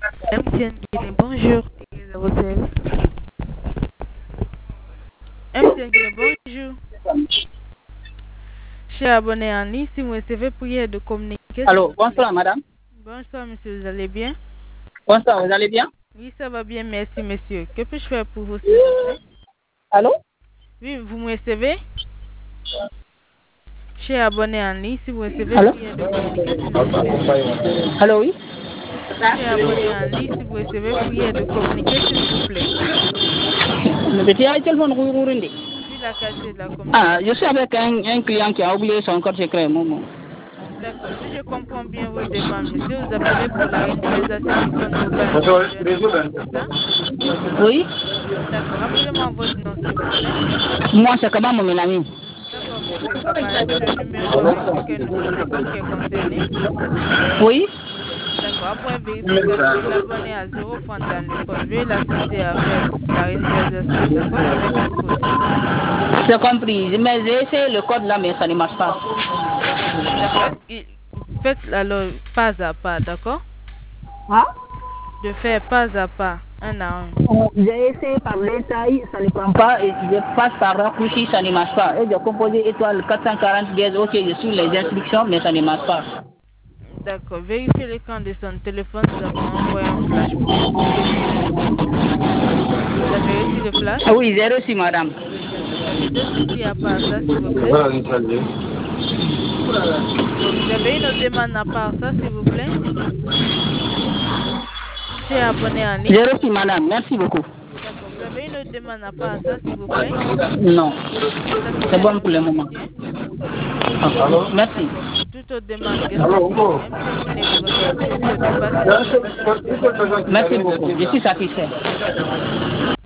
MTN Guinée, bonjour. À votre service. MTN Guinée, bonjour. Cher abonné en ligne, si vous recevez prière de communiquer. Allô, bonsoir madame. Bonsoir monsieur, vous allez bien? Bonsoir, vous allez bien? Oui, ça va bien, merci monsieur. Que puis-je faire pour vous s'il vous plaît? Allô? Oui, vous me recevez? Cher abonné en ligne, si vous recevez Allô? prière de communiquer, s'il vous plaît. Allô, oui? Cher abonné en ligne, si vous recevez prière de communiquer, s'il vous plaît. Le petit a téléphone Rourourindi. Puis la qualité de la Ah, communication. je suis avec un client qui a oublié son code secret, Momo. D'accord. Si je comprends bien vos demandes, monsieur, vous appelez pour la réinitialisation du compte mobile international, c'est ça? Oui? D'accord. Rappelez-moi votre nom, s'il vous plaît. Moi, c'est comment mon ami? D'accord, monsieur Kaba. Est-ce le numéro avec lequel nous communiquons qui est concerné? Oui? D'accord. Après vérification, l'abonné à 0 francs dans le compte. Veuillez l'assister à faire la réinitialisation, d'accord, avec un code. C'est compris. Mais j'ai essayé le code là, mais ça ne marche pas. D'accord. Faites alors pas à pas, d'accord? Hein? De faire pas à pas, un à un. J'ai essayé par l'étail, ça ne prend pas, et je passe par raccourci, ça ne marche pas. Et j'ai composé étoile 440 dièse, ok, je suis les instructions, mais ça ne marche pas. D'accord. Vérifiez l'écran de son téléphone. Nous avons envoyé un flash pour vérifier le code. Vous avez reçu le flash? Ah oui, j'ai reçu, madame. D'accord. Vous avez d'autres soucis à part ça, s'il vous plaît? Vous avez une autre demande à part ça, s'il vous plaît? Cher abonné en ligne. J'ai reçu, madame. Merci beaucoup. D'accord. Vous avez une autre demande à part ça, s'il vous plaît? Non. C'est Satisfait de bon pour votre le moment. entretien? Merci. D'accord. Pour toute autre demande, restez en ligne. MTN Guinée vous remercie. Vous souhaite de passer une très bonne journée. Merci beaucoup. Je suis satisfait.